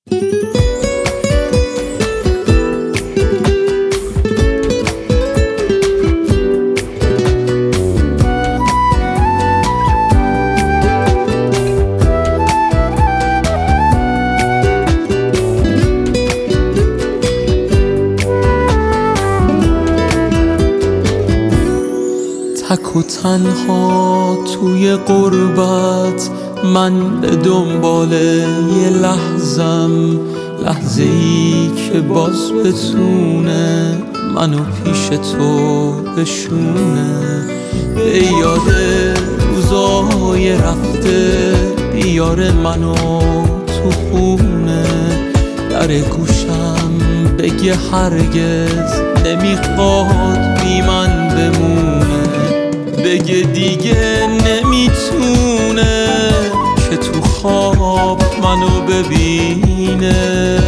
تک و تنها توی غربت، من به دنبال یه لحظم، لحظه ای که باز بتونه منو پیش تو بشونه. به یاد روزای رفته بیاره منو تو خونه، در گوشم بگه هرگز نمیخواد بی من بمونه، بگه دیگه نمیتونه که تو خواب منو ببینه.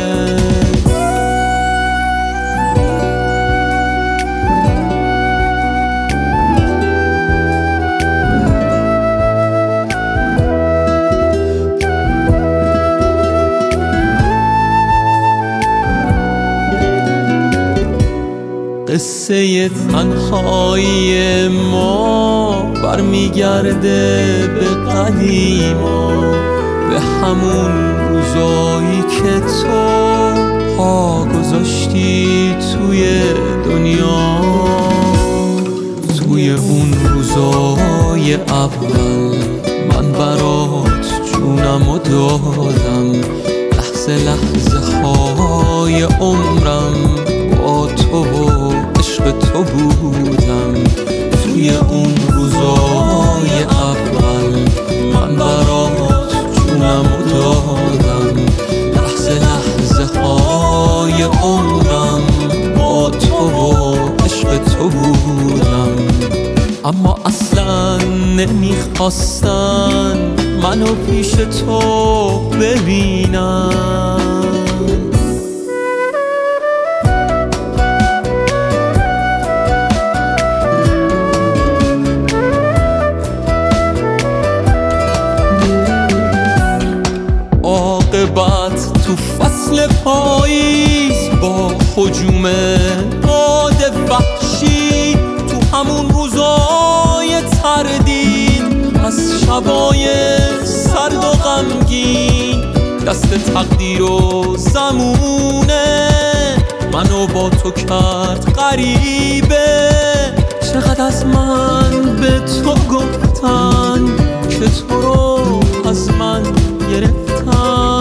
قصه تنهایی ما برمیگرده به قدیما، به همون روزایی که تو پا گذاشتی توی دنیا. توی اون روزای اول من برات جونمو دادم، لحظه لحظه های عمرم با تو عشق تو بودم. توی اون روزای اول من برات جونمو دادم، لحظه لحظه های عمرم با تو عشق تو بودم. اما اصلا نمیخواستن منو پیش تو ببینم. عاقبت تو فصل پاییز با هجوم باد وحشی، تو همون روزای تردید از شبای سرد و غمگین، دست تقدیر و زمونه منو با تو کرد غریبه. چقدر از من به تو گفتن که تو رو از من گرفتن،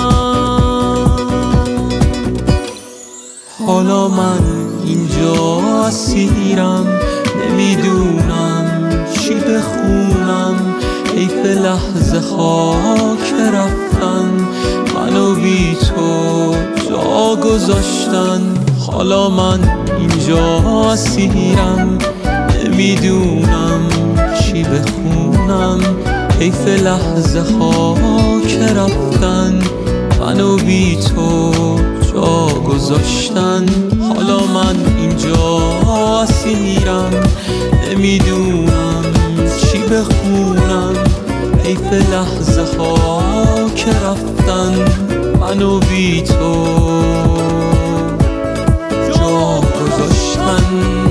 حالا من اینجا اسیرم، نمیدونم چی بخونم. حیف لحظه ها که رفتن منو بی تو جا گذاشتن. حالا من اینجا اسیرم، نمیدونم چی بخونم. حیف لحظه ها که رفتن منو بی تو جا گذاشتن. حالا من اینجا اسیرم، نمیدونم چی بخونم. حیف لحظه ها که رفتن منو بی تو جا گذاشتن.